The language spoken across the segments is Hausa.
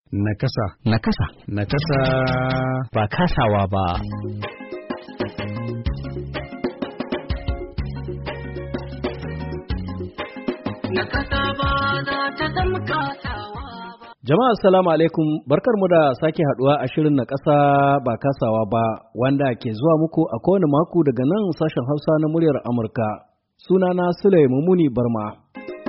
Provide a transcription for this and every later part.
Nakasa. Nakasa. Nakasa. Ba kasawa ba. Nakasa ba za ta zama kasawa ba. Jama'a assalamu alaikum, barkarmu da sake haduwa a shirin na ƙasa ba kasawa ba wanda ke zuwa muku a kowane mako daga nan sashen Hausa na muryar Amurka. Sunana Sule Mumuni Barma.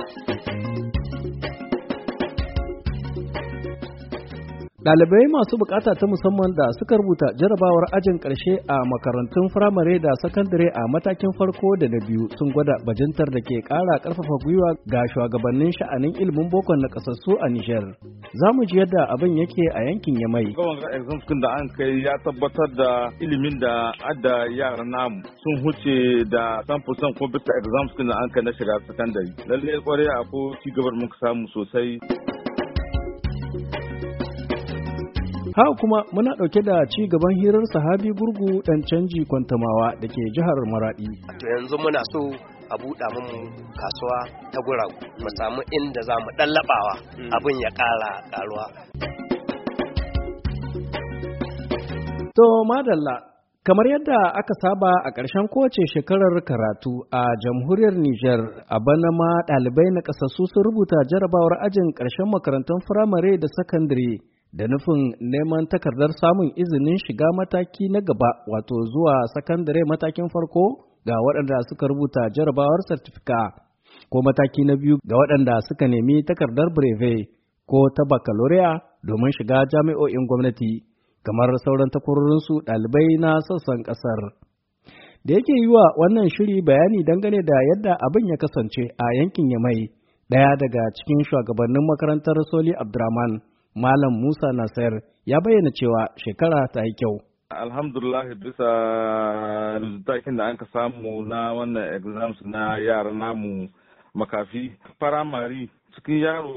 Ɗalibai masu bukata ta musamman da suka rubuta jarabawar ajin ƙarshe a makarantun firamare da sakandare a matakin farko da na biyu sun gwada bajintar da ke ƙara ƙarfafa gwiwa ga shugabannin sha'anin ilimin bokon na ƙasassu a Nijar. Za mu ji yadda abin yake a yankin Yamai. Gawan exams da an kai ya tabbatar da ilimin da adda yaran namu sun huce da 100% ko bisa exams da an kai na shiga sakandare. Lallai kwarai akwai ci gabar muka samu sosai. Haka kuma muna ɗauke da ci gaban hirar Sahabi Gurgu ɗan canji Kwantamawa da ke jihar Maraɗi. To yanzu muna so a buɗa mu kasuwa ta guragu mu samu inda za mu ɗallaɓawa abin ya ƙara ƙaruwa. To madalla, kamar yadda aka saba a ƙarshen kowace shekarar karatu a jamhuriyar Nijar, a bana ma ɗalibai na ƙasassu sun rubuta jarabawar ajin ƙarshen makarantun firamare da sakandare. Da nufin neman takardar samun izinin shiga mataki na gaba wato zuwa sakandare matakin farko ga waɗanda suka rubuta jarabawar sartifika ko mataki na biyu ga waɗanda suka nemi takardar breve ko ta baccalaureate domin shiga jami'o'in gwamnati kamar sauran takwarorinsu ɗalibai na sassan ƙasar. Da yake yi wa wannan shiri bayani dangane da yadda abin ya kasance a yankin Yamai, ɗaya daga cikin shugabannin makarantar Soli Abdurrahman, Malam Musa Nasir ya bayyana cewa shekara ta yi kyau. Alhamdulillah bisa rizutakin da an ka samu na wannan exams na yaran namu makafi. Firamare cikin yaro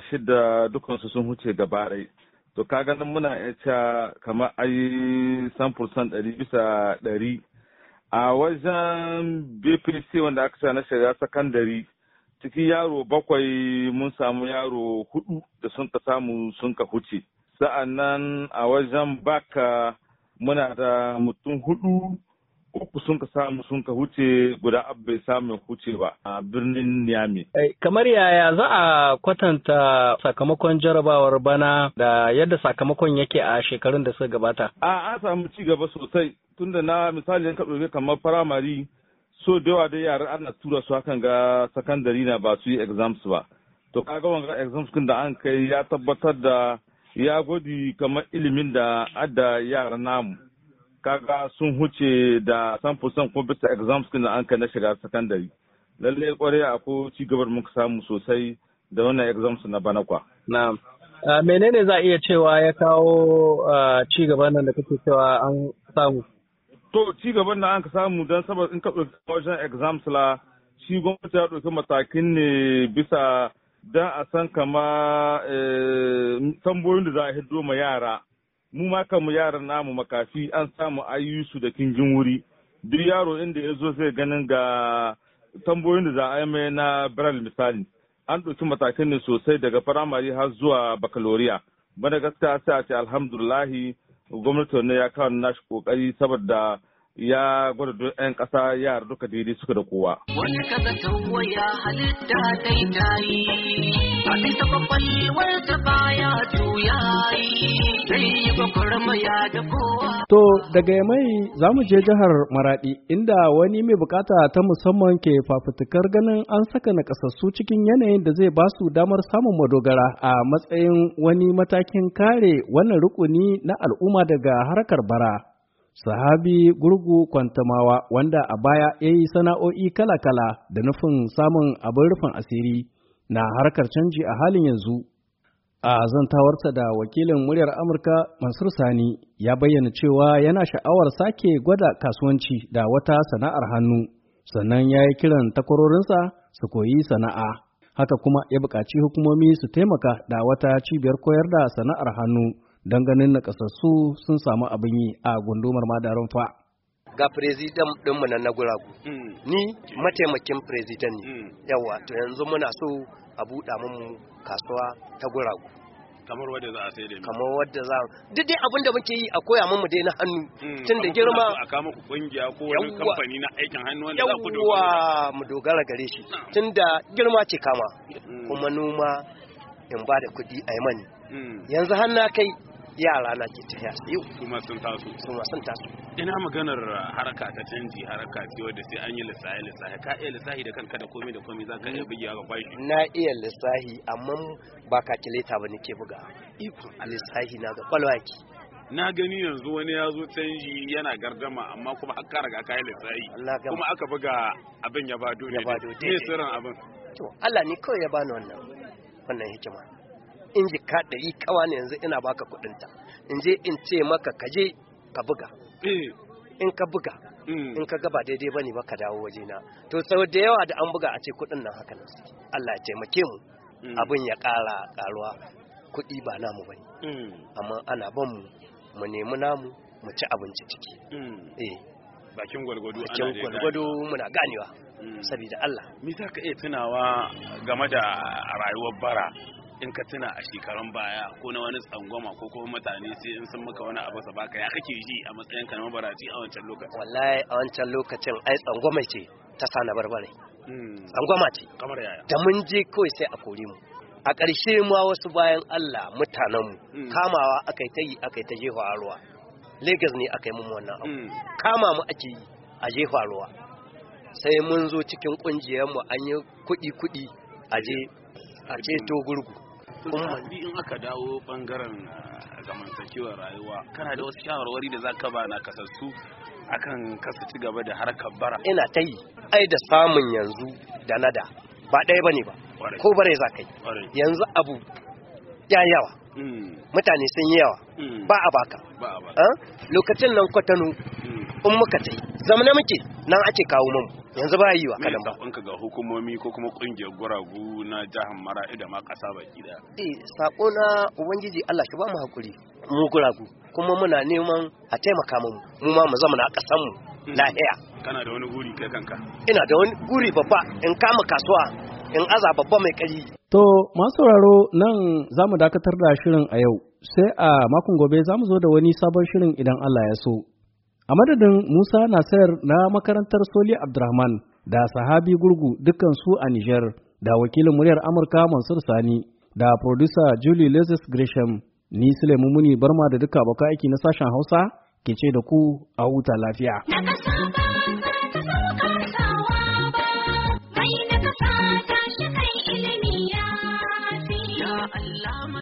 16 dukansu sun huce gaba ɗaya. To ka ganin muna iya kamar ayi 100% 100%. A wajen BPC wanda aka sa na shiga sakandare cikin yaro 7 mun samu yaro 4 da sun ka samu sun ka huce. Sa'annan a wajen baka muna da mutum 4 sun ka samu sun ka huce, guda bai samu huce ba a birnin Niamey. Kamar yaya za a kwatanta sakamakon jarabawar bana da yadda sakamakon yake a shekarun da suka gabata? An samu ci gaba sosai tunda na misali ka ɗauke kamar firamare. So da yawa dai yaran ana tura su hakan ga sakandare na ba su yi exams ba. To kaga wanga exams da an kai ya tabbatar da ya gwadi kamar ilimin da adda yaran namu. Kaga sun huce da 100% ko bisa exams da an kai na shiga sakandare. Lallai kwarai akwai ci gabar muka samu sosai da wannan exams na bana kwa. Na'am. Menene za a iya cewa ya kawo ci gaban nan da kake cewa an samu? To, ci gaban da an ka samu don saboda in ka ɗauki wajen exams la, shi gwamnati ya ɗauki matakin ne bisa don a san kama tambayoyin da za a hiddo ma yara. Mu ma kanmu yaran namu makafi an samu ayyusu da kingin wuri. Duk yaro inda ya zo zai ganin ga tambayoyin da za a yi mai na Braille misali. An ɗauki matakin ne sosai daga firamare har zuwa baccalaureate. Bana gaskiya sai a ce alhamdulahi gwamnati ne ya kawo nashi kokari saboda ya gwada duk 'yan ƙasa yara duka daidai suka da kowa. Wani kaga tawo ya halitta daidai, a bisa kwakwalwar ta baya juyayi, sai yi gwagwarmaya da kowa. To daga Yamai za mu je jihar Maraɗi inda wani mai bukata ta musamman ke fafutukar ganin an saka nakasassu cikin yanayin da zai ba su damar samun madogara a matsayin wani matakin kare wannan rukuni na al'umma daga harkar bara. Sahabi Gurgu Kwantamawa wanda a baya ya yi sana'o'i kala-kala da nufin samun abin rufin asiri na harkar canji a halin yanzu. A zantawarsa da wakilin muryar Amurka Mansur Sani ya bayyana cewa yana sha'awar sake gwada kasuwanci da wata sana'ar hannu, sannan ya yi kiran takwarorinsa su koyi sana'a. Haka kuma ya buƙaci hukumomi su taimaka da wata cibiyar koyar da sana'ar hannu don ganin nakasassu sun samu abin yi a gundumar Madarin Fa. Ga president ɗinmu na guragu, ni mataimakin president ne, yawa to yanzu muna so a buɗa mu kasuwa ta guragu. kamar wadda za a sai da kamar wadda za duk dai abin da muke yi a koya mu dai na hannu tun da girma a kama ku kungiya ko wani kamfani na aikin hannu wanda za ku mu dogara gare shi tun da girma ce kama kuma noma in ba da kuɗi a yi mani yanzu har na kai yara na ke tafiya yau su ma sun taso ina maganar haraka ta canji haraka ce wadda sai an yi lissahi ka iya lissahi da kanka da komai za ka iya bugewa ga kwashi na iya lissahi amma ba calculator ba nake buga ikon lissahi na ga kwalwaki na gani yanzu wani ya zo canji yana gardama amma kuma har ka riga kayan lissahi kuma aka buga abin ya bado ne ne sirrin abin to Allah ne kawai ya bani wannan hikima in ji ka ɗari kawa ne yanzu ina baka kuɗinta in je in ce maka kaje ka buga in ka buga in ka gaba daidai bane ba ka dawo wajena to sau da yawa da an buga a ce kuɗin nan haka nan Allah ya taimake mu abin ya ƙaruwa kuɗi ba namu bane amma ana ban mu nemi namu mu ci abinci ciki bakin gwalgwado muna ganewa saboda Allah me za ka iya tunawa game da rayuwar bara in ka tuna a shekarun baya ko na wani tsangwama ko kuma mutane sai in sun maka wani abu sa baka ya kake ji a matsayin ka na mabaraci a wancan lokacin wallahi a wancan lokacin ai tsangwama ce ta sana barbare tsangwama ce kamar yaya da mun je kawai sai a kore mu a ƙarshe ma wasu bayan Allah mutanenmu kamawa akai ta jefa a ruwa Lagos ne akai mun wannan abu kama mu ake yi a jefa ruwa sai mun zo cikin kungiyar mu an yi kuɗi a ceto gurgu kuma in aka dawo bangaren zamantakewar rayuwa kana da wasu shawarwari da zaka ba na kasassu akan kasu ci gaba da harkar bara ina ta yi ai da samun yanzu da nada ba ɗaya bane ba ko bare za ka yi yanzu abu ya yawa mutane sun yi yawa ba a baka lokacin nan kwatano in muka tai zamana muke nan ake kawo mu yanzu ba yi wa kadan ba sakonka ga hukumomi ko kuma kungiyar guragu na jihar Maradi da ma kasa baki daya sako na ubangiji Allah shi ba mu hakuri mu guragu kuma muna neman a taimaka mu ma mu zama na kasan mu lahiya kana da wani guri kai kanka ina da wani guri babba in kama kasuwa in aza babba mai kari to masu sauraro nan zamu dakatar da shirin a yau sai a makon gobe zamu zo da wani sabon shirin idan Allah ya so. A madadin Musa Nasir na makarantar Soli Abdurrahman da Sahabi Gurgu dukansu a Nijar da wakilin muryar Amurka Mansur Sani da producer Julie Lazarus Gresham ni Sulaimu Muni Barma da duka abokan aiki na sashen Hausa ke ce da ku a huta lafiya.